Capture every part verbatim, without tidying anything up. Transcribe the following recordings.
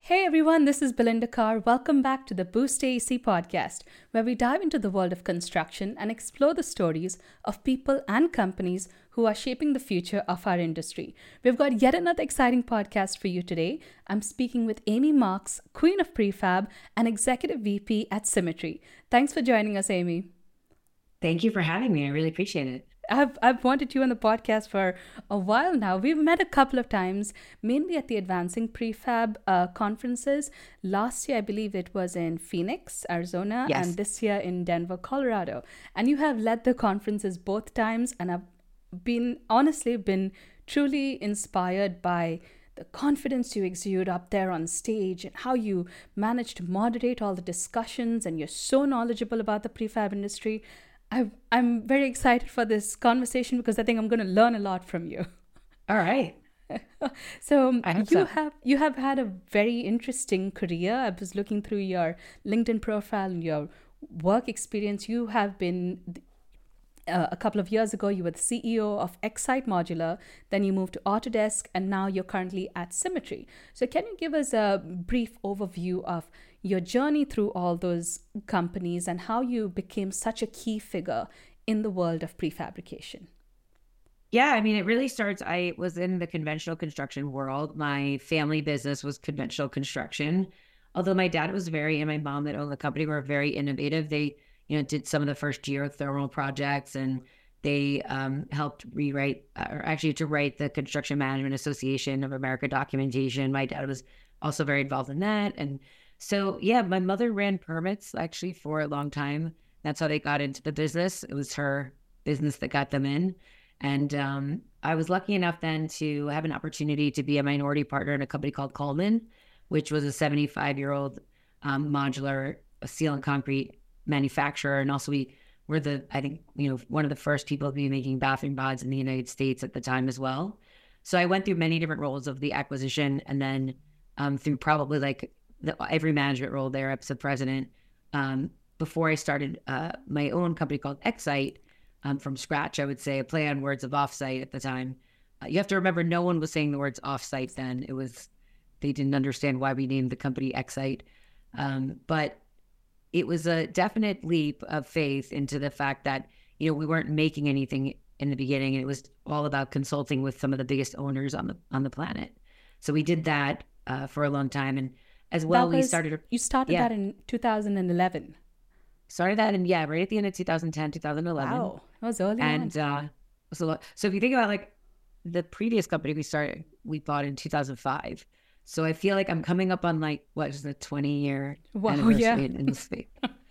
Hey everyone, this is Belinda Carr. Welcome back to the Boost A E C podcast, where we dive into the world of construction and explore the stories of people and companies who are shaping the future of our industry. We've got yet another exciting podcast for you today. I'm speaking with Amy Marks, Queen of Prefab and Executive V P at Symmetry. Thanks for joining us, Amy. Thank you for having me. I really appreciate it. I've, I've wanted you on the podcast for a while now. We've met a couple of times, mainly at the Advancing Prefab uh, conferences. Last year, I believe it was in Phoenix, Arizona, Yes. and this year in Denver, Colorado. And you have led the conferences both times, and I've been, honestly, been truly inspired by the confidence you exude up there on stage and how you manage to moderate all the discussions, and you're so knowledgeable about the prefab industry. I, I'm very excited for this conversation because I think I'm going to learn a lot from you. All right. So I hope you so. have you have had a very interesting career. I was looking through your LinkedIn profile and your work experience. You have been uh, a couple of years ago, you were the C E O of Excite Modular, then you moved to Autodesk, and now you're currently at Symmetry. So can you give us a brief overview of your journey through all those companies and how you became such a key figure in the world of prefabrication? Yeah, I mean, it really starts. I was in the conventional construction world. My family business was conventional construction. Although my dad was very, and my mom that owned the company were very innovative. They, you know, did some of the first geothermal projects, and they um, helped rewrite, uh, or actually to write the Construction Management Association of America documentation. My dad was also very involved in that. And so, yeah, my mother ran permits actually for a long time. That's how they got into the business. It was her business that got them in. And um, I was lucky enough then to have an opportunity to be a minority partner in a company called Coleman, which was a seventy-five-year-old um, modular steel and concrete manufacturer. And also we were the, I think, you know, one of the first people to be making bathroom pods in the United States at the time as well. So I went through many different roles of the acquisition, and then um, through probably like the, every management role there up to president, um, before I started uh, my own company called Excite, um, from scratch, I would say, a play on words of offsite at the time. Uh, you have to remember, no one was saying the words offsite then. It was, they didn't understand why we named the company Excite. Um, but it was a definite leap of faith into the fact that, you know, we weren't making anything in the beginning. And it was all about consulting with some of the biggest owners on the on the planet. So we did that uh, for a long time. And as well, That we was, started, you started yeah, that in two thousand eleven. started that. And yeah, right at the end of two thousand ten, two thousand eleven. Wow, that was early on. And uh, so, so if you think about like the previous company we started, we bought in two thousand five. So I feel like I'm coming up on like, what is the twenty year Wow, anniversary yeah. in, in the space.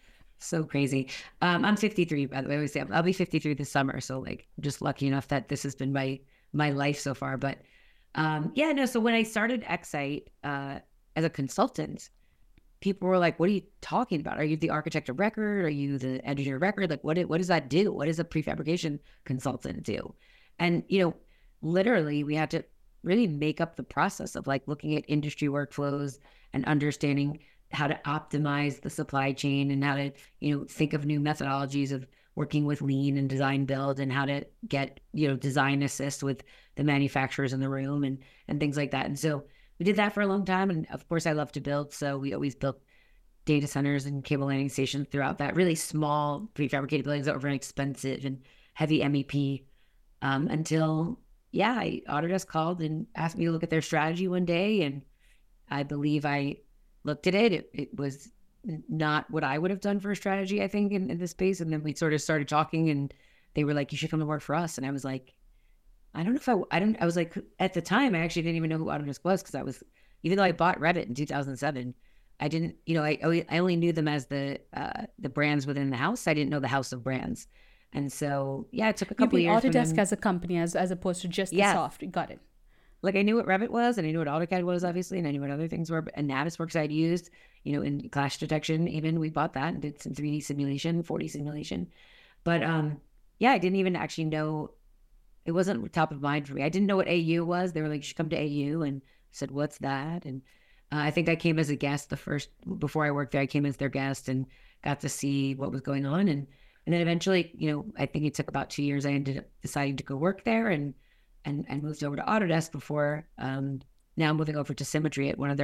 So crazy. Um, I'm fifty-three, by the way. I always say I'll be fifty-three this summer. So like, I'm just lucky enough that this has been my my life so far. But um, yeah, no. So when I started Excite uh, as a consultant, people were like, "What are you talking about? Are you the architect of record? Are you the engineer of record? Like, what what does that do? What does a prefabrication consultant do?" And you know, literally, we had to really make up the process of like looking at industry workflows and understanding how to optimize the supply chain and how to, you know, think of new methodologies of working with lean and design build, and how to get, you know, design assist with the manufacturers in the room and, and things like that. And so we did that for a long time. And of course I love to build. So we always built data centers and cable landing stations throughout that, really small prefabricated buildings that were very expensive and heavy M E P, um, until, yeah, I, Autodesk called and asked me to look at their strategy one day. And I believe I looked at it. It, it was not what I would have done for a strategy, I think, in, in this space. And then we sort of started talking, and they were like, "You should come to work for us." And I was like, I don't know if I, I don't, I was like, at the time, I actually didn't even know who Autodesk was, because I was, even though I bought Revit in two thousand seven, I didn't, you know, I, I only knew them as the, uh, the brands within the house. I didn't know the house of brands. And so, yeah, it took a You couple mean of years. Autodesk them, as a company, as as opposed to just the yes. software. Got it. Like I knew what Revit was, and I knew what AutoCAD was, obviously, and I knew what other things were. And Navisworks I'd used, you know, in clash detection, even we bought that and did some three D simulation, four D simulation. But um, yeah, I didn't even actually know, it wasn't top of mind for me. I didn't know what A U was. They were like, "You should come to A U." And I said, "What's that?" And uh, I think I came as a guest the first, before I worked there, I came as their guest and got to see what was going on. And and then eventually, you know, I think it took about two years. I ended up deciding to go work there, and and and moved over to Autodesk before um, now moving over to Symmetry at one of their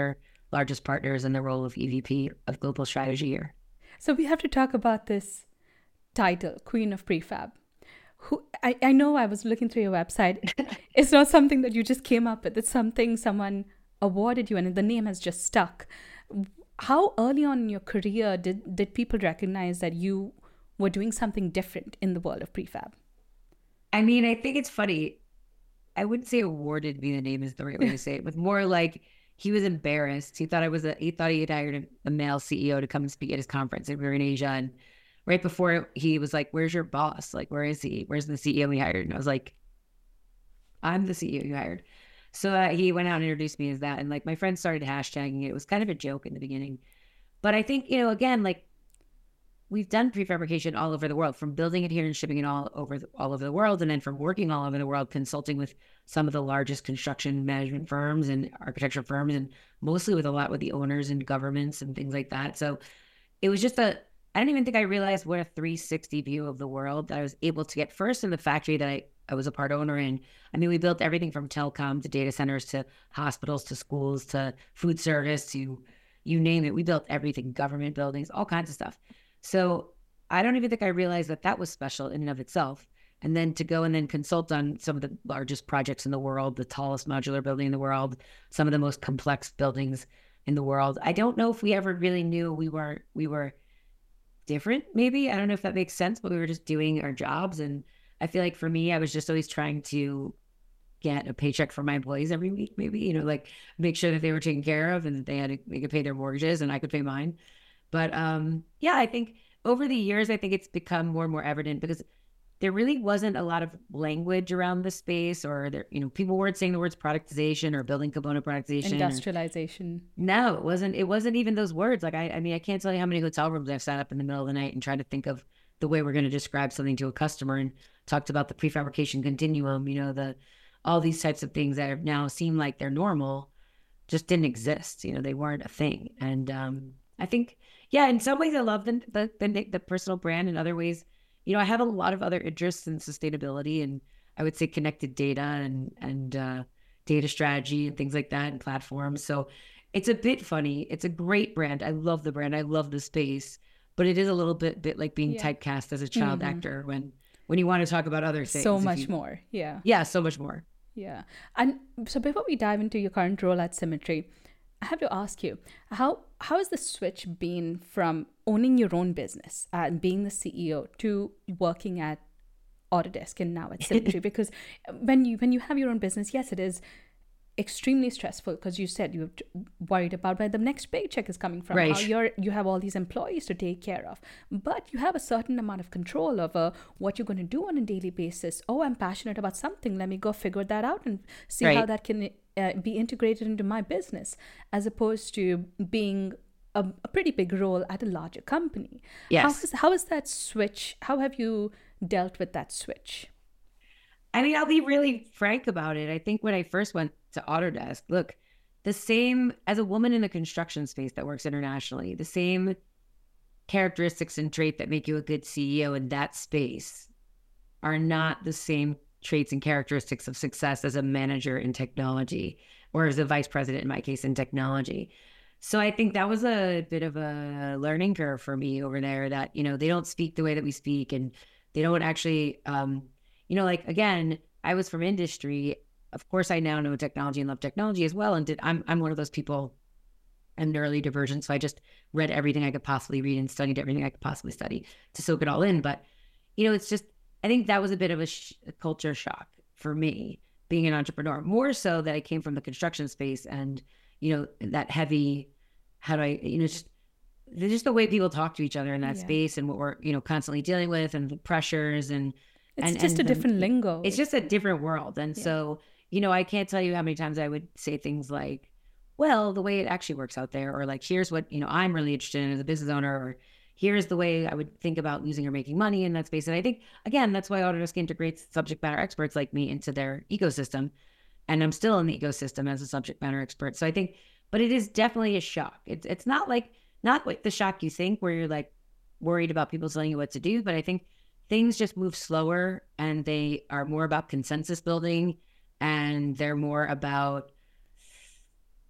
largest partners in the role of E V P of global strategy here. So we have to talk about this title, Queen of Prefab. Who I, I know I was looking through your website. It's not something that you just came up with. It's something someone awarded you and the name has just stuck. How early on in your career did, did people recognize that you were doing something different in the world of prefab? I mean, I think it's funny. I wouldn't say awarded me the name is the right way to say it, but more like he was embarrassed. He thought I was a, he thought he had hired a, a male C E O to come and speak at his conference. And we were in Asia. And right before he was like, where's your boss? Like, where is he? Where's the C E O we hired? And I was like, I'm the C E O you hired. So uh, he went out and introduced me as that. And like my friends started hashtagging it. It was kind of a joke in the beginning. But I think, you know, again, like we've done prefabrication all over the world, from building it here and shipping it all over the, all over the world. And then from working all over the world, consulting with some of the largest construction management firms and architecture firms, and mostly with a lot with the owners and governments and things like that. So it was just a, I didn't even think I realized what a three sixty view of the world that I was able to get first in the factory that I, I was a part owner in. I mean, we built everything from telecom to data centers to hospitals to schools to food service to you name it. We built everything, government buildings, all kinds of stuff. So I don't even think I realized that that was special in and of itself. And then to go and then consult on some of the largest projects in the world, the tallest modular building in the world, some of the most complex buildings in the world. I don't know if we ever really knew we were, we were different, maybe. I don't know if that makes sense, but we were just doing our jobs. And I feel like for me, I was just always trying to get a paycheck from my employees every week, maybe, you know, like make sure that they were taken care of and that they had to, they could pay their mortgages and I could pay mine. But um, yeah, I think over the years, I think it's become more and more evident because there really wasn't a lot of language around the space, or there, you know, people weren't saying the words productization or building component productization, industrialization. Or, no, it wasn't. It wasn't even those words. Like I, I mean, I can't tell you how many hotel rooms I've sat up in the middle of the night and tried to think of the way we're going to describe something to a customer, and talked about the prefabrication continuum. You know, the all these types of things that have now seem like they're normal, just didn't exist. You know, they weren't a thing, and um, I think. Yeah, in some ways I love the, the the the personal brand. In other ways, you know, I have a lot of other interests in sustainability, and I would say connected data and and uh, data strategy and things like that, and platforms. So it's a bit funny. It's a great brand. I love the brand. I love the space, but it is a little bit bit like being yeah. typecast as a child mm-hmm. actor when when you want to talk about other things. So much you, more. Yeah. Yeah, so much more. Yeah. And so before we dive into your current role at Symmetry, I have to ask you, how how has the switch been from owning your own business and being the C E O to working at Autodesk and now at Symmetry? Because when you when you have your own business, yes, it is extremely stressful because you said you're worried about where the next paycheck is coming from. Right. How you're you have all these employees to take care of, but you have a certain amount of control over what you're going to do on a daily basis. Oh, I'm passionate about something. Let me go figure that out and see right. how that can uh, be integrated into my business, as opposed to being a, a pretty big role at a larger company. Yes. How is, how is that switch? How have you dealt with that switch? I mean, I'll be really frank about it. I think when I first went to Autodesk, look, the same as a woman in the construction space that works internationally, the same characteristics and traits that make you a good C E O in that space are not the same traits and characteristics of success as a manager in technology, or as a vice president, in my case, in technology. So I think that was a bit of a learning curve for me over there, that, you know, they don't speak the way that we speak, and they don't actually, um, you know, like, again, I was from industry. Of course, I now know technology and love technology as well. And did, I'm I'm one of those people, I'm neurally divergent. So I just read everything I could possibly read and studied everything I could possibly study to soak it all in. But, you know, it's just, I think that was a bit of a, sh- a culture shock for me, being an entrepreneur, more so that I came from the construction space and, you know, that heavy, how do I, you know, just, just the way people talk to each other in that yeah. space, and what we're, you know, constantly dealing with, and the pressures, and it's and, just and a the, different lingo. It's just a different world. And yeah. so, you know, I can't tell you how many times I would say things like, well, the way it actually works out there, or like, here's what, you know, I'm really interested in as a business owner, or here's the way I would think about losing or making money in that space. And I think, again, that's why Autodesk integrates subject matter experts like me into their ecosystem. And I'm still in the ecosystem as a subject matter expert. So I think, but it is definitely a shock. It's it's not like, not like the shock you think, where you're like worried about people telling you what to do, but I think things just move slower, and they are more about consensus building, and they're more about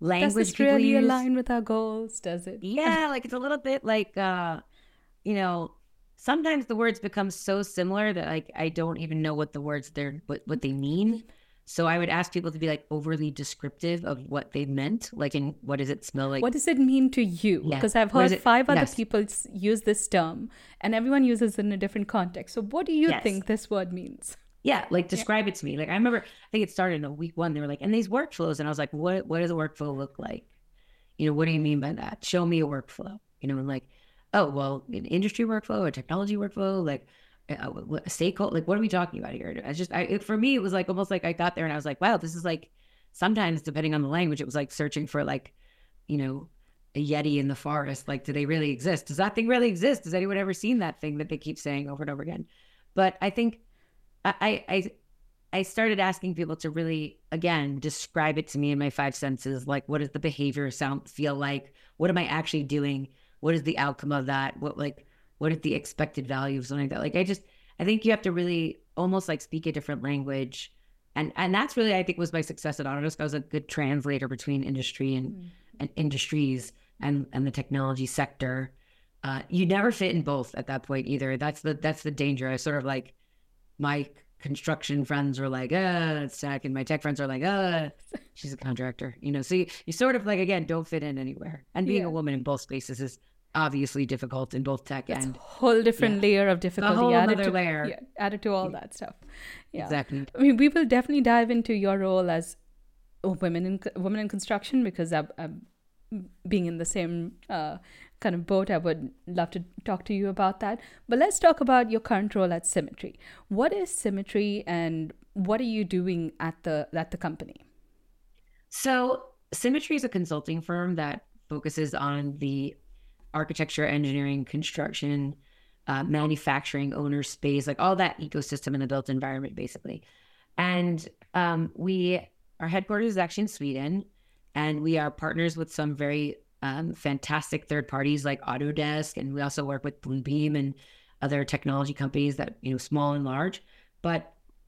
Does language this people really use. align with our goals? Does it? Yeah, like it's a little bit like, uh, you know, sometimes the words become so similar that like I don't even know what the words they're what, what they mean. So I would ask people to be like overly descriptive of what they meant, like in what does it smell like? What does it mean to you? Yeah. Because I've What is heard it? five other Yes. people s- use this term, and everyone uses it in a different context. So, what do you Yes. think this word means? Yeah, like describe it to me. Like I remember, I think it started in a week one. They were like, and these workflows, and I was like, what? What does a workflow look like? You know, what do you mean by that? Show me a workflow. You know, and like, oh well, an industry workflow, a technology workflow, like a, a stakeholder. Like, what are we talking about here? I just, I it, for me, it was like almost like I got there and I was like, wow, this is like. Sometimes, depending on the language, it was like searching for like, you know, a yeti in the forest. Like, do they really exist? Does that thing really exist? Has anyone ever seen that thing that they keep saying over and over again? But I think I, I, I started asking people to really, again, describe it to me in my five senses. Like, what does the behavior sound feel like? What am I actually doing? What is the outcome of that? What like, what is the expected value of something like that? Like, I just, I think you have to really almost like speak a different language, and and that's really I think was my success at Autodesk. I was a good translator between industry and mm. and industries and and the technology sector. Uh, you never fit in both at that point either. That's the that's the danger. I sort of like. My construction friends were like, uh, it's tech. And my tech friends are like, uh, she's a contractor, you know? So you, you sort of like, again, don't fit in anywhere. And being yeah. a woman in both spaces is obviously difficult in both tech That's and a whole different yeah. layer of difficulty. A whole added other to, layer. Yeah, added to all yeah. that stuff. Yeah. Exactly. I mean, we will definitely dive into your role as women in women in construction because I'm, I'm being in the same uh, kind of boat. I would love to talk to you about that. But let's talk about your current role at Symmetry. What is Symmetry and what are you doing at the at the company? So Symmetry is a consulting firm that focuses on the architecture, engineering, construction, uh, manufacturing, owner space, like all that ecosystem in the built environment, basically. And um, we, our headquarters is actually in Sweden, and we are partners with some very Um, fantastic third parties like Autodesk, and we also work with Bluebeam and other technology companies that, you know, small and large. But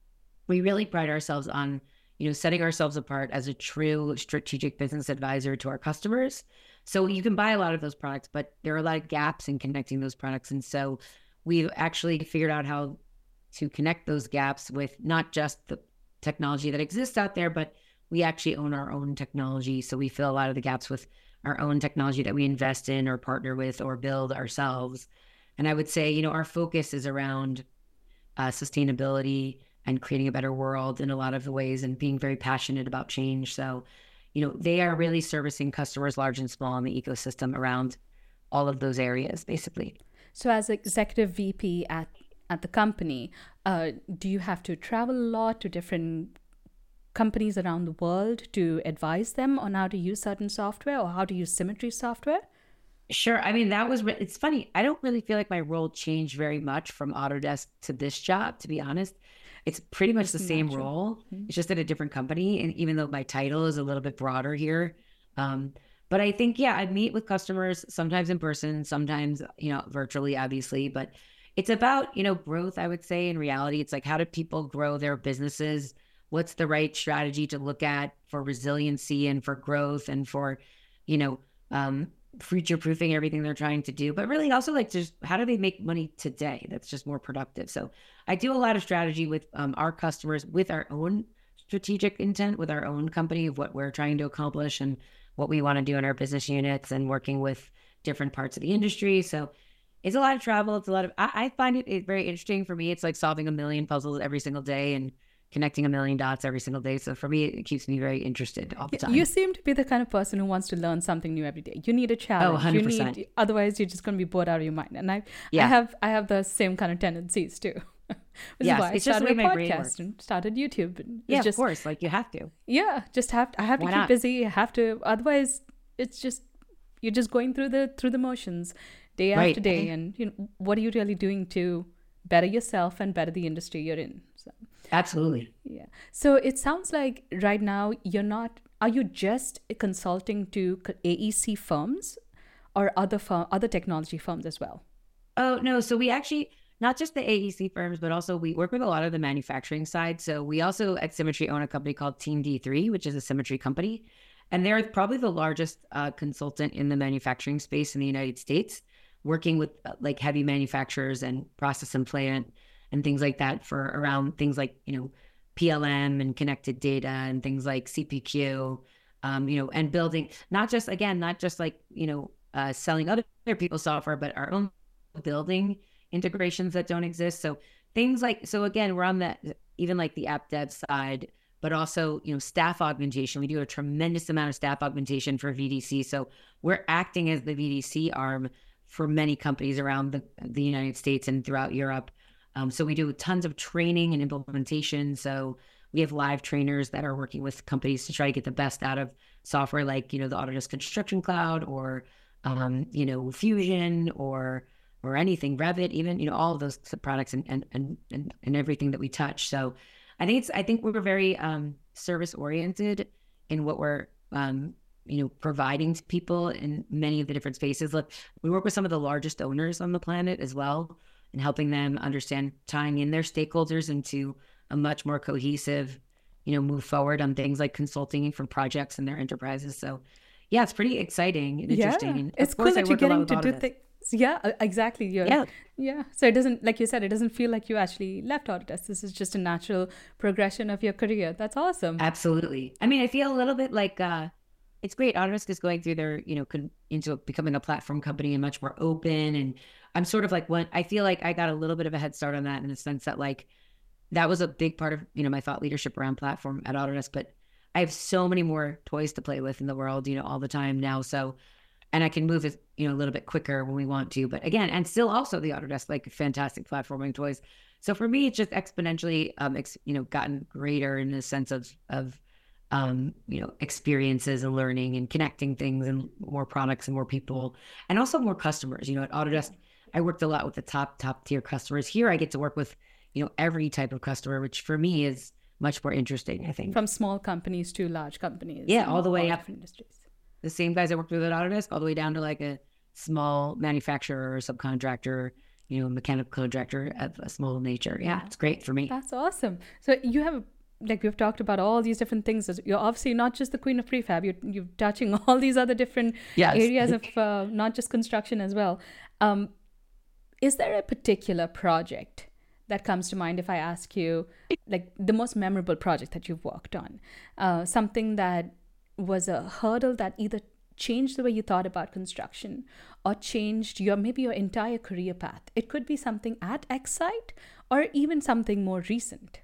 we really pride ourselves on, you know, setting ourselves apart as a true strategic business advisor to our customers. So you can buy a lot of those products, but there are a lot of gaps in connecting those products. And so we've actually figured out how to connect those gaps with not just the technology that exists out there, but we actually own our own technology. So we fill a lot of the gaps with our own technology that we invest in or partner with or build ourselves. And I would say, you know, our focus is around uh, sustainability and creating a better world in a lot of the ways and being very passionate about change. So, you know, they are really servicing customers large and small in the ecosystem around all of those areas, basically. So as executive V P at, at the company, uh, do you have to travel a lot to different companies around the world to advise them on how to use certain software or how to use Symmetry software? Sure. I mean, that was, re- it's funny. I don't really feel like my role changed very much from Autodesk to this job, to be honest. It's pretty much the same role. Mm-hmm. It's just at a different company. And even though my title is a little bit broader here. Um, but I think, yeah, I meet with customers sometimes in person, sometimes, you know, virtually, obviously, but it's about, you know, growth, I would say. In reality, it's like, how do people grow their businesses? What's the right strategy to look at for resiliency and for growth and for, you know, um, future-proofing everything they're trying to do, but really also like just how do they make money today that's just more productive. So I do a lot of strategy with um, our customers with our own strategic intent, with our own company of what we're trying to accomplish and what we want to do in our business units and working with different parts of the industry. So it's a lot of travel. It's a lot of, I, I find it, it very interesting for me. It's like solving a million puzzles every single day and connecting a million dots every single day. So for me, it keeps me very interested all the time. You seem to be the kind of person who wants to learn something new every day. You need a challenge. Oh, one hundred percent. You need, otherwise, you're just going to be bored out of your mind. And I, yeah. I have, I have the same kind of tendencies too. Which yes, is why I it's just started the way a my brain podcast works. and started YouTube. And yeah, just, of course. Like you have to. Yeah, just have. I have to Why keep not? busy. I have to. Otherwise, it's just you're just going through the through the motions, day Right. after day. And you know, what are you really doing to better yourself and better the industry you're in? So. Absolutely. Yeah. So it sounds like right now you're not, are you just consulting to A E C firms or other firm, other technology firms as well? Oh, no. So we actually, not just the A E C firms, but also we work with a lot of the manufacturing side. So we also at Symmetry own a company called Team D three, which is a Symmetry company. And they're probably the largest uh, consultant in the manufacturing space in the United States, working with uh, like heavy manufacturers and process and plant and things like that for around things like, you know, P L M and connected data and things like C P Q, um, you know, and building, not just, again, not just like, you know, uh, selling other people's software, but our own building integrations that don't exist. So things like, so again, we're on that, even like the app dev side, but also, you know, staff augmentation. We do a tremendous amount of staff augmentation for V D C. So we're acting as the V D C arm for many companies around the, the United States and throughout Europe. Um, so we do tons of training and implementation. So we have live trainers that are working with companies to try to get the best out of software like, you know, the Autodesk Construction Cloud or, um, you know, Fusion or or anything, Revit, even, you know, all of those products and and and and, and everything that we touch. So I think it's, I think we're very um, service oriented in what we're, um, you know, providing to people in many of the different spaces. Look, we work with some of the largest owners on the planet as well, and helping them understand, tying in their stakeholders into a much more cohesive, you know, move forward on things like consulting for projects and their enterprises. So yeah, it's pretty exciting and interesting. Yeah, And it's of cool course, I that you're work a lot getting with to do Autodesk. things. Yeah, uh, exactly. You're, Yeah. yeah. So it doesn't, like you said, it doesn't feel like you actually left Autodesk. This is just a natural progression of your career. That's awesome. Absolutely. I mean, I feel a little bit like uh, it's great. Autodesk is going through their, you know, con- into becoming a platform company and much more open. And I'm sort of like, one, I feel like I got a little bit of a head start on that in the sense that like, that was a big part of, you know, my thought leadership around platform at Autodesk, but I have so many more toys to play with in the world, you know, all the time now. So, and I can move it, you know, a little bit quicker when we want to, but again, and still also the Autodesk, like fantastic platforming toys. So for me, it's just exponentially, um, ex, you know, gotten greater in the sense of, of, um, you know, experiences and learning and connecting things and more products and more people and also more customers. You know, at Autodesk, I worked a lot with the top, top tier customers. Here, I get to work with, you know, every type of customer, which for me is much more interesting, I think. From small companies to large companies. Yeah, all the way all up. Different industries. The same guys I worked with at Autodesk, all the way down to like a small manufacturer or subcontractor, you know, mechanical contractor of a small nature. Yeah, it's great for me. That's awesome. So you have, like we've talked about all these different things. You're obviously not just the queen of prefab. You're, you're touching all these other different Yes. areas of uh, not just construction as well. Um, is there a particular project that comes to mind if I ask you, like the most memorable project that you've worked on? Uh, something that was a hurdle that either changed the way you thought about construction or changed your maybe your entire career path. It could be something at Excite or even something more recent.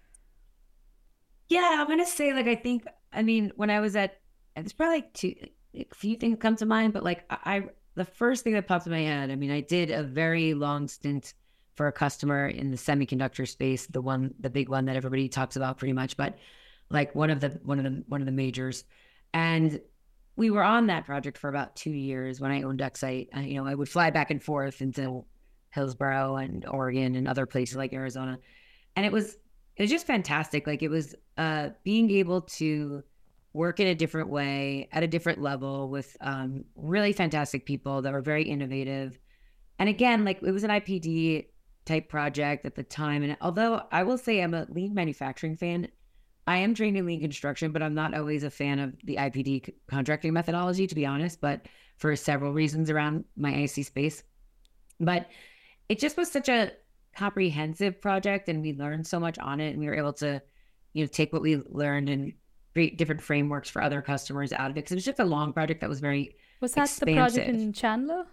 Yeah, I'm gonna say like I think I mean when I was at there's probably like two a few things come to mind, but like I, I the first thing that popped in my head, I mean I did a very long stint for a customer in the semiconductor space, the one the big one that everybody talks about pretty much, but like one of the one of the one of the majors. And we were on that project for about two years when I owned Excite. Uh, you know, I would fly back and forth into Hillsboro and Oregon and other places like Arizona. And it was it was just fantastic. Like it was uh, being able to work in a different way at a different level with um, really fantastic people that were very innovative. And again, like it was an I P D type project at the time. And although I will say I'm a lean manufacturing fan, I am trained in lean construction, but I'm not always a fan of the I P D contracting methodology, to be honest, but for several reasons around my I C space. But it just was such a comprehensive project and we learned so much on it. And we were able to, you know, take what we learned and create different frameworks for other customers out of it. Because it was just a long project that was very Was that expansive. the project in Chandler?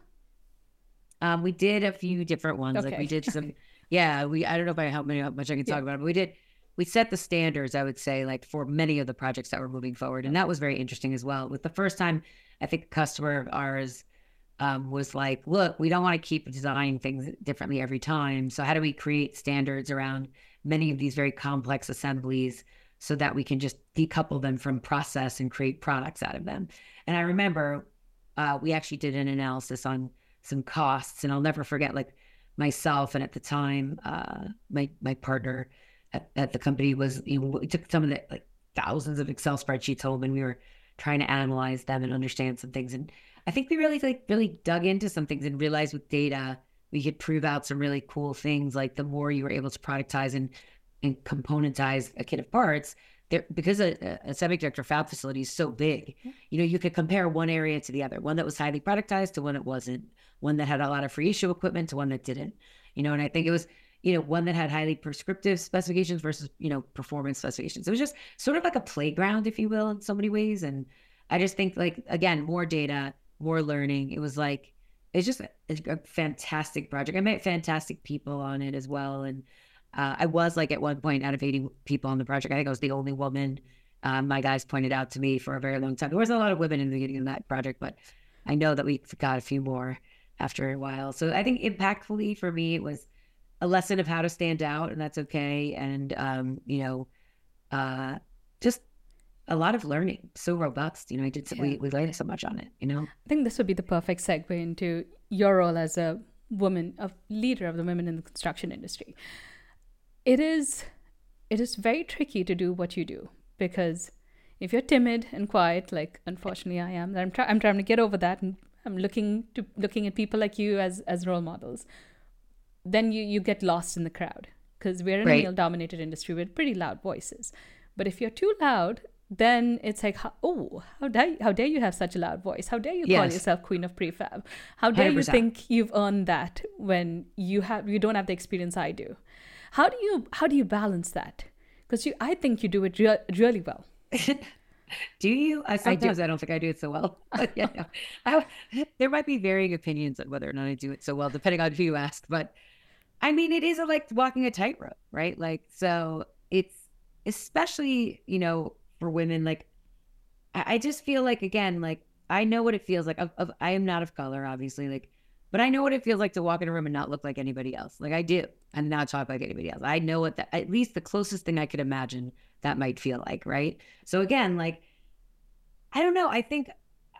Um, we did a few different ones. Okay. Like we did some, yeah, we, I don't know about how many, how much I can talk Yeah. about it, but we did, we set the standards, I would say, like for many of the projects that were moving forward. And that was very interesting as well. With the first time, I think a customer of ours um, was like, look, we don't want to keep designing things differently every time. So how do we create standards around many of these very complex assemblies so that we can just decouple them from process and create products out of them? And I remember uh, we actually did an analysis on some costs, and I'll never forget, like myself and at the time, uh, my my partner at, at the company was, you know, we took some of the like thousands of Excel spreadsheets home, and we were trying to analyze them and understand some things. And I think we really like really dug into some things and realized with data we could prove out some really cool things. Like the more you were able to productize and and componentize a kit of parts, there, because a, a semiconductor fab facility is so big, you know, you could compare one area to the other, one that was highly productized to one that wasn't, one that had a lot of free issue equipment to one that didn't, you know, and I think it was, you know, one that had highly prescriptive specifications versus, you know, performance specifications. It was just sort of like a playground, if you will, in so many ways. And I just think, like, again, more data, more learning. It was like, it's just a, a fantastic project. I met fantastic people on it as well. And uh, I was like, at one point, out of eighty people on the project, I think I was the only woman. Um, my guys pointed out to me for a very long time. There was a lot of women in the beginning of that project, but I know that we got a few more after a while. So I think impactfully for me, it was a lesson of how to stand out, and that's okay. And, um, you know, uh, just a lot of learning, so robust. You know, I did, yeah. we, we learned so much on it, you know? I think this would be the perfect segue into your role as a woman, a leader of the women in the construction industry. It is, it is very tricky to do what you do, because if you're timid and quiet, like unfortunately I am, I'm, try- I'm trying to get over that, and I'm looking to looking at people like you as, as role models, then you, you get lost in the crowd, because we're in right. a male-dominated industry with pretty loud voices. But if you're too loud, then it's like, oh, how dare, how dare you have such a loud voice? How dare you yes. call yourself queen of prefab? How dare one hundred percent. You think you've earned that when you have you don't have the experience I do? How do you how do you balance that? Because you, I think you do it re- really well. Do you? I sometimes I, do. I don't think I do it so well. But yeah, no. I, there might be varying opinions on whether or not I do it so well, depending on who you ask. But I mean, it is like walking a tightrope, right? Like, so it's especially, you know, for women, like, I, I just feel like, again, like, I know what it feels like. Of, of, I am not of color, obviously, like, but I know what it feels like to walk in a room and not look like anybody else. Like, I do, and not talk like anybody else. I know what that, at least the closest thing I could imagine that might feel like, right? So again, like, I don't know. I think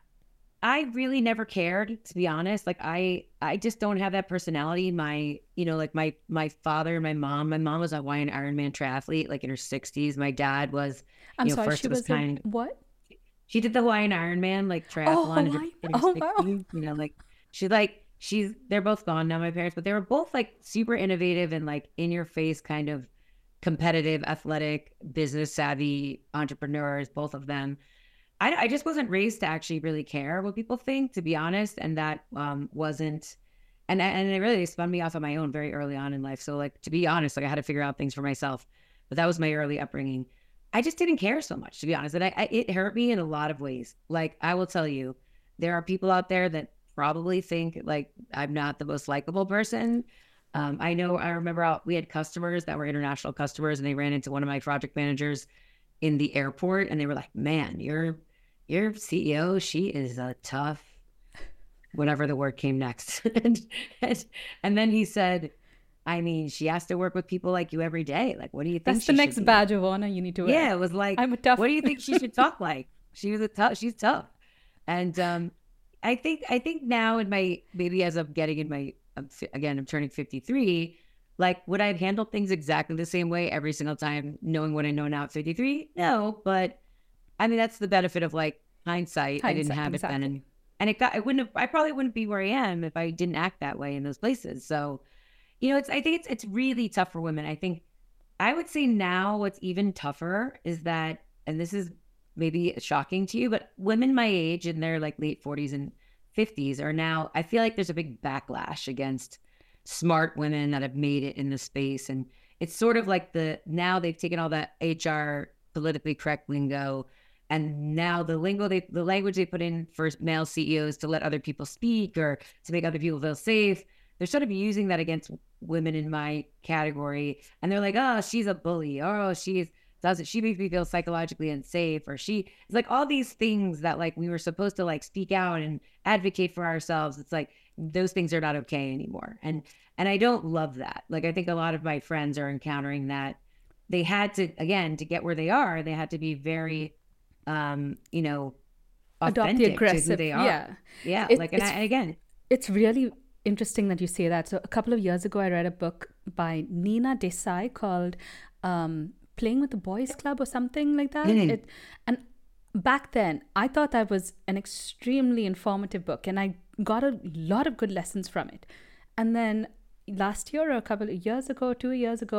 I really never cared, to be honest. Like, I, I just don't have that personality. My, you know, like my, my father and my mom, my mom was a Hawaiian Ironman triathlete, like in her sixties. My dad was, I'm you know, sorry, first she it was, was kind a, what? She did the Hawaiian Ironman, like triathlon oh, in her, in her oh, sixties, wow. you know, like she like, she's, they're both gone now, my parents, but they were both like super innovative and like in your face kind of competitive, athletic, business savvy entrepreneurs, both of them. I, I just wasn't raised to actually really care what people think, to be honest. And that um, wasn't, and, and it really spun me off on my own very early on in life. So like, to be honest, like I had to figure out things for myself, but that was my early upbringing. I just didn't care so much, to be honest. And I, I, it hurt me in a lot of ways. Like, I will tell you, there are people out there that probably think like I'm not the most likable person. Um, I know, I remember out, we had customers that were international customers, and they ran into one of my project managers in the airport, and they were like, man, your, your C E O, she is a tough, whatever the word came next. and, and, and then he said, I mean, she has to work with people like you every day. Like, what do you think? That's the next badge of honor you need to wear. Yeah, it was like, I'm a tough. What do you think she should talk like? She was a tough. She's tough. And um, I think, I think now in my, maybe as I'm getting in my, I'm, again, I'm turning fifty-three. Like, would I have handled things exactly the same way every single time, knowing what I know now at fifty-three? No, but I mean, that's the benefit of like hindsight. hindsight I didn't have exactly. it then, and and it got. I wouldn't have. I probably wouldn't be where I am if I didn't act that way in those places. So. You know, it's, I think it's, it's really tough for women. I think I would say now what's even tougher is that, and this is maybe shocking to you, but women my age in their like late forties and fifties are now, I feel like there's a big backlash against smart women that have made it in the space. And it's sort of like the, now they've taken all that H R politically correct lingo, and now the lingo, they, the language they put in for male C E Os to let other people speak or to make other people feel safe, they're sort of using that against women in my category. And they're like, oh, she's a bully. Oh, she's doesn't, she makes me feel psychologically unsafe. Or she, it's like all these things that like we were supposed to like speak out and advocate for ourselves. It's like, those things are not okay anymore. And, and I don't love that. Like, I think a lot of my friends are encountering that. They had to, again, to get where they are, they had to be very, um, you know, authentic Adopt the aggressive, to who they are. Yeah. Yeah. It, like, and, I, and again, it's really interesting that you say that. So a couple of years ago, I read a book by Nina Desai called um, Playing with the Boys Club or something like that. Mm-hmm. It, and back then, I thought that was an extremely informative book, and I got a lot of good lessons from it. And then last year or a couple of years ago, two years ago,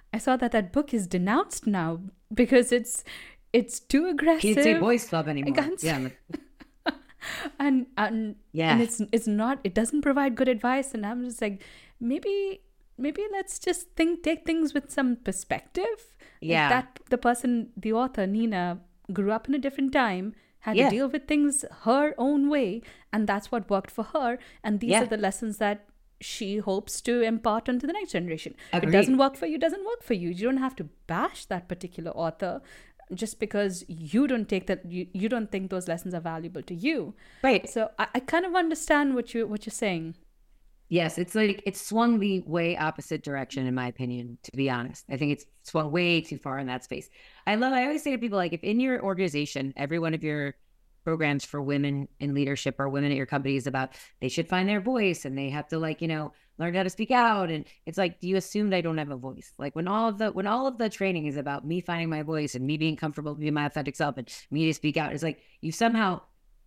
I saw that that book is denounced now because it's it's too aggressive. Can't say boys club anymore. can't Yeah. say- and and Yeah. and it's it's not it doesn't provide good advice, and I'm just like, maybe maybe let's just think take things with some perspective. Like Yeah. that the person, the author Nina, grew up in a different time, had Yeah. to deal with things her own way, and that's what worked for her, and these Yeah. are the lessons that she hopes to impart onto the next generation. If it Agreed. doesn't work for you, it doesn't work for you. You don't have to bash that particular author just because you don't take that you, you don't think those lessons are valuable to you. Right. So I, I kind of understand what you what you're saying. Yes, it's like it's swung the way opposite direction, in my opinion, to be honest. I think it's swung way too far in that space. I love, I always say to people, like, if in your organization, every one of your programs for women in leadership or women at your company is about they should find their voice and they have to, like, you know, learn how to speak out. And it's like, do you assume that I don't have a voice? Like when all of the when all of the training is about me finding my voice and me being comfortable being my authentic self and me to speak out, it's like you somehow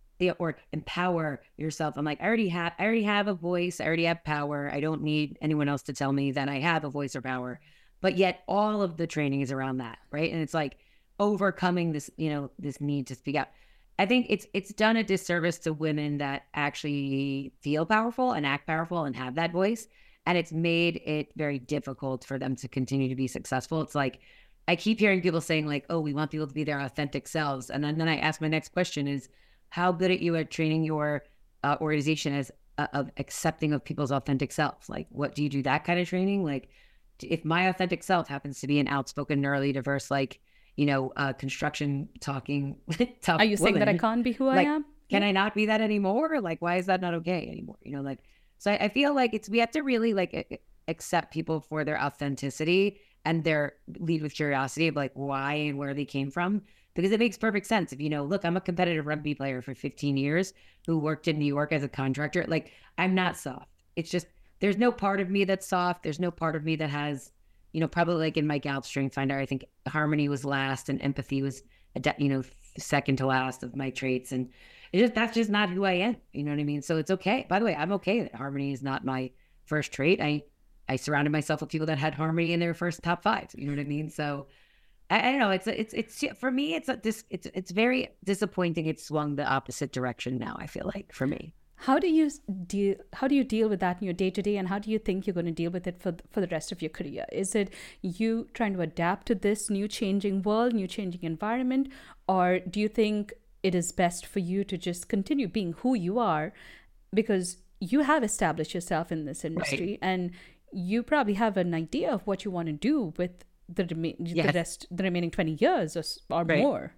or empower yourself. I'm like, I already have, I already have a voice. I already have power. I don't need anyone else to tell me that I have a voice or power. But yet all of the training is around that, right? And it's like overcoming this, you know, this need to speak out. I think it's it's done a disservice to women that actually feel powerful and act powerful and have that voice. And it's made it very difficult for them to continue to be successful. It's like, I keep hearing people saying like, oh, we want people to be their authentic selves. And then, then I ask my next question is, how good are you at training your uh, organization as uh, of accepting of people's authentic selves? Like, what do you do that kind of training? Like, if my authentic self happens to be an outspoken, neurally diverse, like, you know, uh, construction talking tough Are you saying that I woman, can't be who like, I am? can I not be that anymore? Like, why is that not okay anymore? You know, like, so I, I feel like it's we have to really like a- accept people for their authenticity and their lead with curiosity of like why and where they came from. Because it makes perfect sense. If you know, look, I'm a competitive rugby player for fifteen years who worked in New York as a contractor. Like, I'm not soft. It's just, there's no part of me that's soft. There's no part of me that has, you know, probably like in my Gallup Strength Finder, I think harmony was last and empathy was, you know, second to last of my traits. And it just, that's just not who I am. You know what I mean? So it's okay. By the way, I'm okay that harmony is not my first trait. I, I surrounded myself with people that had harmony in their first top five. You know what I mean? So I, I don't know. It's it's it's for me. It's a, this. It's it's very disappointing. It's swung the opposite direction now. I feel like for me. How do you deal? How do you deal with that in your day to day, and how do you think you're going to deal with it for for the rest of your career? Is it you trying to adapt to this new changing world, new changing environment, or do you think it is best for you to just continue being who you are, because you have established yourself in this industry, Right. and you probably have an idea of what you want to do with the rema- the Yes. rest the remaining twenty years or, s- or Right. more.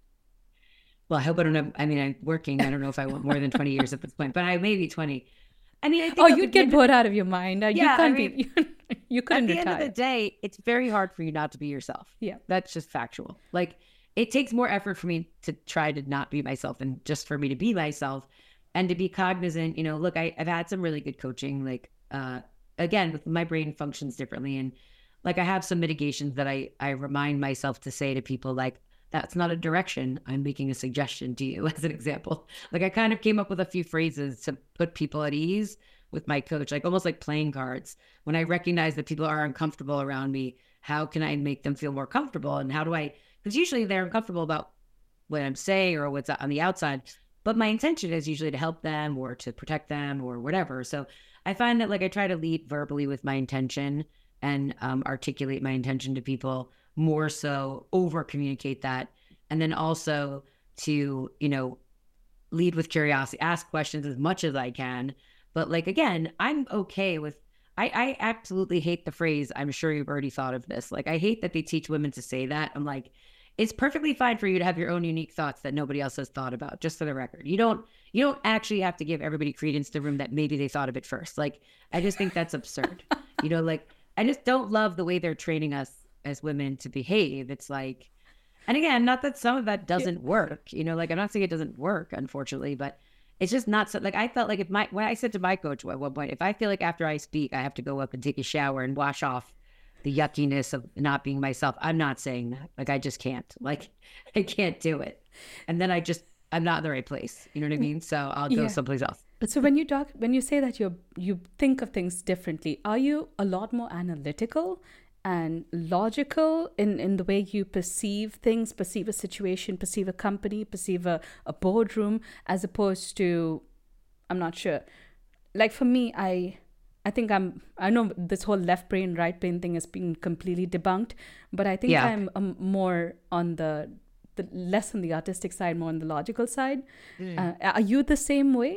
Well, I hope I don't have. I mean, I'm working. I don't know if I want more than twenty years at this point, but I maybe twenty. I mean, I think Oh, look, you'd at the get end of- bored out of your mind. Uh, You Yeah, I can't mean, be. You At couldn't the end retire. of the day, it's very hard for you not to be yourself. Yeah. That's just factual. Like, it takes more effort for me to try to not be myself than just for me to be myself and to be cognizant. You know, look, I, I've had some really good coaching. Like, uh, again, with my brain functions differently. And like, I have some mitigations that I, I remind myself to say to people, like, that's not a direction. I'm making a suggestion to you as an example. Like, I kind of came up with a few phrases to put people at ease with my coach, like almost like playing cards. When I recognize that people are uncomfortable around me, how can I make them feel more comfortable? And how do I, because usually they're uncomfortable about what I'm saying or what's on the outside, but my intention is usually to help them or to protect them or whatever. So I find that like I try to lead verbally with my intention and um, articulate my intention to people, more so over communicate that. And then also to, you know, lead with curiosity, ask questions as much as I can. But like, again, I'm okay with, I, I absolutely hate the phrase, I'm sure you've already thought of this. Like, I hate that they teach women to say that. I'm like, it's perfectly fine for you to have your own unique thoughts that nobody else has thought about, just for the record. You don't, you don't actually have to give everybody credence to the room that maybe they thought of it first. Like, I just think that's absurd. You know, like, I just don't love the way they're training us as women to behave. It's like, and again, not that some of that doesn't work, you know, like, I'm not saying it doesn't work, unfortunately, but it's just not so, like, I felt like if my, when I said to my coach at one point, if I feel like after I speak, I have to go up and take a shower and wash off the yuckiness of not being myself, I'm not saying that. Like, I just can't, like, I can't do it. And then I just, I'm not in the right place. You know what I mean? So I'll go Yeah. someplace else. So when you talk, when you say that you you think of things differently, are you a lot more analytical and logical in, in the way you perceive things, perceive a situation, perceive a company, perceive a, a boardroom, as opposed to, I'm not sure. Like for me, I I think I'm, I know this whole left brain, right brain thing has been completely debunked, but I think Yeah. I'm um, more on the, the less on the artistic side, more on the logical side. Mm. Uh, are you the same way?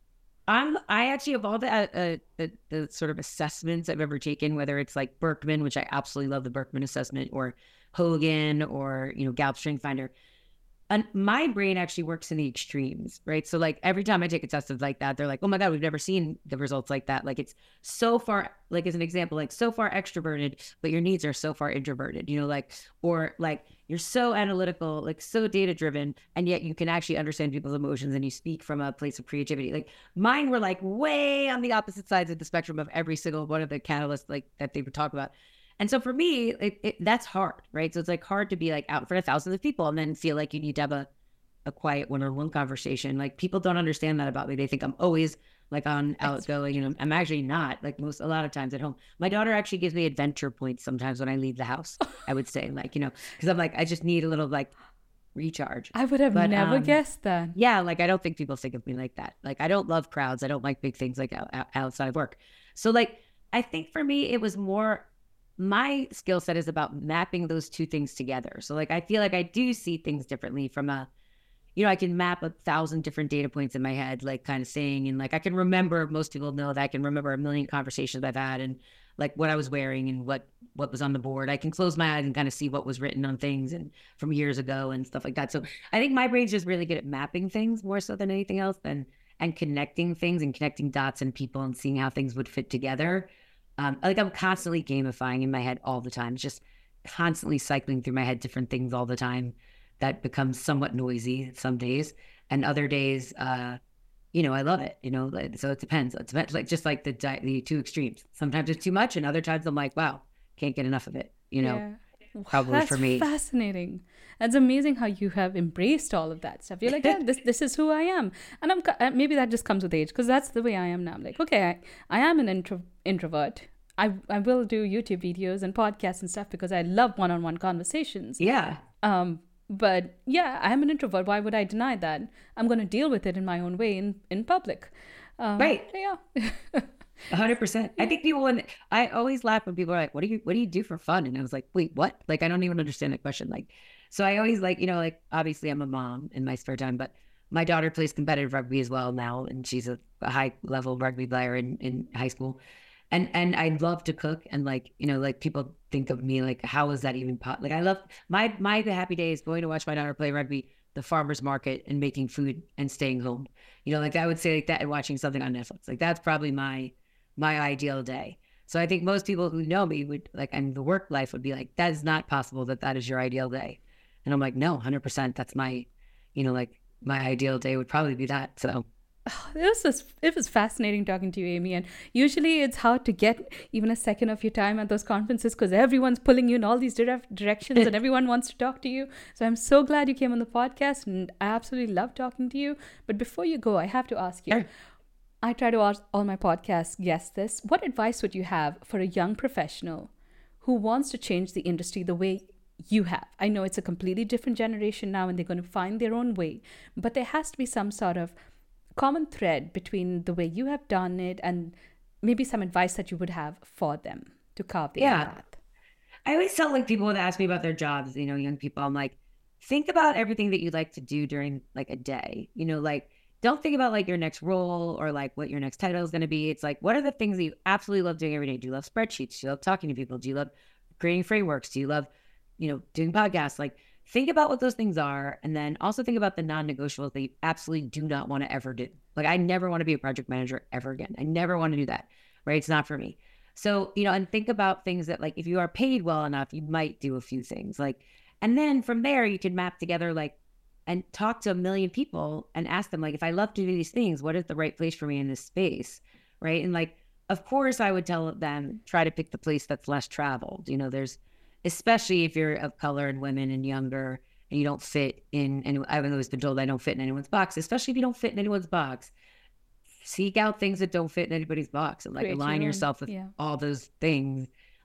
I'm, I actually, of all the, uh, uh, the, the sort of assessments I've ever taken, whether it's like Berkman, which I absolutely love the Berkman assessment, or Hogan, or, you know, Gallup Strength Finder, and my brain actually works in the extremes, right? So like every time I take a test of like that, they're like, oh my God, we've never seen the results like that. Like it's so far, like as an example, like so far extroverted, but your needs are so far introverted, you know, like, or like you're so analytical, like so data driven, and yet you can actually understand people's emotions and you speak from a place of creativity. Like mine were like way on the opposite sides of the spectrum of every single one of the catalysts like that they would talk about. And so for me, it, it, that's hard, right? So it's like hard to be like out in front of thousands of people and then feel like you need to have a, a quiet one-on-one conversation. Like people don't understand that about me. They think I'm always like on outgoing, you know, I'm actually not, like most, a lot of times at home. My daughter actually gives me adventure points sometimes when I leave the house, I would say, like, you know, because I'm like, I just need a little like recharge. I would have But, never um, guessed that. Yeah, like I don't think people think of me like that. Like I don't love crowds. I don't like big things like out, out- outside of work. So like, I think for me, it was more, my skill set is about mapping those two things together. So like, I feel like I do see things differently from a, you know, I can map a thousand different data points in my head, like kind of saying, and like, I can remember, most people know that I can remember a million conversations I've had and like what I was wearing and what, what was on the board. I can close my eyes and kind of see what was written on things and from years ago and stuff like that. So I think my brain's just really good at mapping things more so than anything else, than, and connecting things and connecting dots and people and seeing how things would fit together. Um, like I'm constantly gamifying in my head all the time, just constantly cycling through my head different things all the time. That becomes somewhat noisy some days, and other days, uh, you know, I love it. You know, like, so it depends. It depends, like just like the di- the two extremes. Sometimes it's too much, and other times I'm like, wow, can't get enough of it. You know, Yeah. probably That's for me. fascinating. That's amazing how you have embraced all of that stuff. You're like, yeah, this this is who I am, and I'm co- uh, maybe that just comes with age because that's the way I am now. I'm like, okay, I, I am an intro, introvert. I I will do YouTube videos and podcasts and stuff because I love one-on-one conversations. Yeah, Um, but yeah, I'm an introvert. Why would I deny that? I'm going to deal with it in my own way in in public. Um, right. Yeah. A hundred percent. I think people, when I always laugh when people are like, what do you, what do you do for fun? And I was like, wait, what? Like, I don't even understand the question. Like, so I always like, you know, like, obviously I'm a mom in my spare time, but my daughter plays competitive rugby as well now. And she's a, a high level rugby player in, in high school. And, and I love to cook. And like, you know, like people think of me, like, how is that even pot? Like, I love my, my happy day is going to watch my daughter play rugby, the farmer's market, and making food and staying home. You know, like I would say like that and watching something on Netflix. Like that's probably my, my ideal day. So I think most people who know me would like, and the work life would be like, that is not possible that that is your ideal day. And I'm like, no, one hundred percent. That's my, you know, like my ideal day would probably be that. So It was just, it was fascinating talking to you, Amy. And usually it's hard to get even a second of your time at those conferences because everyone's pulling you in all these direct directions and everyone wants to talk to you. So I'm so glad you came on the podcast and I absolutely love talking to you. But before you go, I have to ask you, sure. I try to ask all my podcast guests this. What advice would you have for a young professional who wants to change the industry the way you have? I know it's a completely different generation now and they're going to find their own way, but there has to be some sort of common thread between the way you have done it and maybe some advice that you would have for them to carve their Yeah. path. I always tell like people that ask me about their jobs, you know, young people, I'm like, think about everything that you like to do during like a day, you know, like don't think about like your next role or like what your next title is going to be. It's like, what are the things that you absolutely love doing every day? Do you love spreadsheets? Do you love talking to people? Do you love creating frameworks? Do you love, you know, doing podcasts? Like think about what those things are. And then also think about the non-negotiables that you absolutely do not want to ever do. Like I never want to be a project manager ever again. I never want to do that, right? It's not for me. So, you know, and think about things that like, if you are paid well enough, you might do a few things like, and then from there you can map together like, and talk to a million people and ask them, like, if I love to do these things, what is the right place for me in this space? Right. And like, of course, I would tell them, try to pick the place that's less traveled. You know, there's, especially if you're of color and women and younger and you don't fit in, and I've always been told I don't fit in anyone's box, especially if you don't fit in anyone's box, seek out things that don't fit in anybody's box and like Create align your own, yourself with yeah. all those things.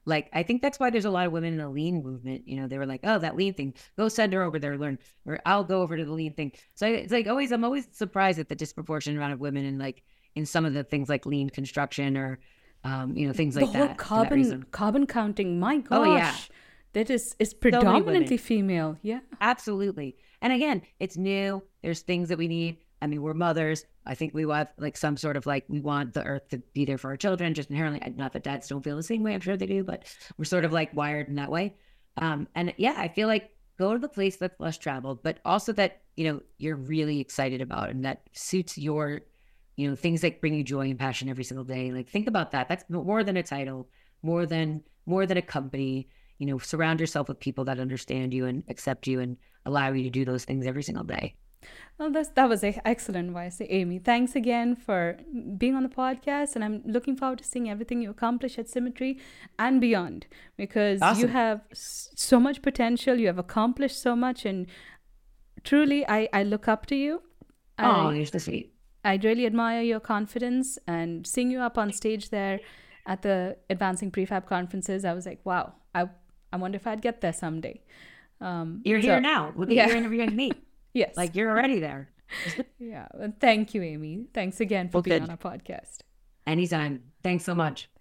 Like, I think that's why there's a lot of women in the lean movement. You know, they were like, oh, that lean thing, go send her over there, learn, or I'll go over to the lean thing. So it's like always, I'm always surprised at the disproportionate amount of women in like, in some of the things like lean construction or, um, you know, things like The whole that. carbon carbon counting, my gosh. Oh, yeah. That is is So many predominantly women. female. Yeah. Absolutely. And again, it's new. There's things that we need. I mean, we're mothers. I think we have like some sort of like, we want the earth to be there for our children, just inherently. Not that dads don't feel the same way. I'm sure they do, but we're sort of like wired in that way. Um, and yeah, I feel like go to the place that's less traveled, but also that, you know, you're really excited about and that suits your, you know, things that bring you joy and passion every single day. Like think about that. That's more than a title, more than, more than a company. You know, surround yourself with people that understand you and accept you and allow you to do those things every single day. Well, that's, that was e- excellent advice, Amy. Thanks again for being on the podcast. And I'm looking forward to seeing everything you accomplish at Symmetry and beyond, because you Awesome. have s- so much potential. You have accomplished so much. And truly, I, I look up to you. Oh, I, you're so sweet. I really admire your confidence, and seeing you up on stage there at the Advancing Prefab conferences, I was like, wow, I, I wonder if I'd get there someday. Um, You're so- here now. Look at yeah. you're interviewing me. Yes. Like you're already there. Yeah. Well, thank you, Amy. Thanks again for Well, being good. on our podcast. Anytime. Thanks so much.